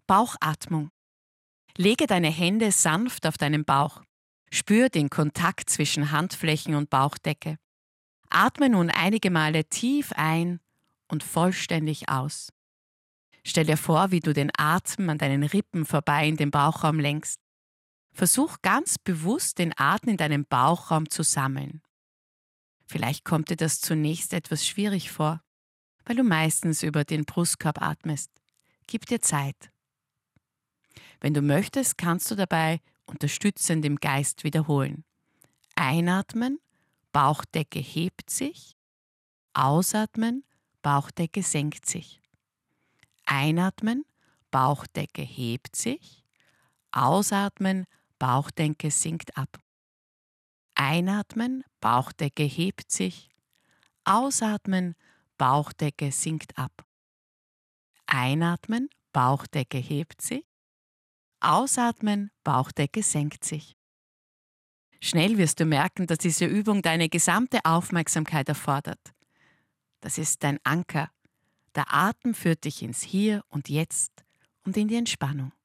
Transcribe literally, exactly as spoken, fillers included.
Bauchatmung. Lege deine Hände sanft auf deinen Bauch. Spür den Kontakt zwischen Handflächen und Bauchdecke. Atme nun einige Male tief ein und vollständig aus. Stell dir vor, wie du den Atem an deinen Rippen vorbei in den Bauchraum lenkst. Versuch ganz bewusst, den Atem in deinem Bauchraum zu sammeln. Vielleicht kommt dir das zunächst etwas schwierig vor, weil du meistens über den Brustkorb atmest. Gib dir Zeit. Wenn du möchtest, kannst du dabei unterstützend im Geist wiederholen. Einatmen, Bauchdecke hebt sich. Ausatmen, Bauchdecke senkt sich. Einatmen, Bauchdecke hebt sich. Ausatmen, Bauchdecke sinkt ab. Einatmen, Bauchdecke hebt sich. Ausatmen, Bauchdecke sinkt ab. Einatmen, Bauchdecke hebt sich. Ausatmen, Bauchdecke senkt sich. Schnell wirst du merken, dass diese Übung deine gesamte Aufmerksamkeit erfordert. Das ist dein Anker. Der Atem führt dich ins Hier und Jetzt und in die Entspannung.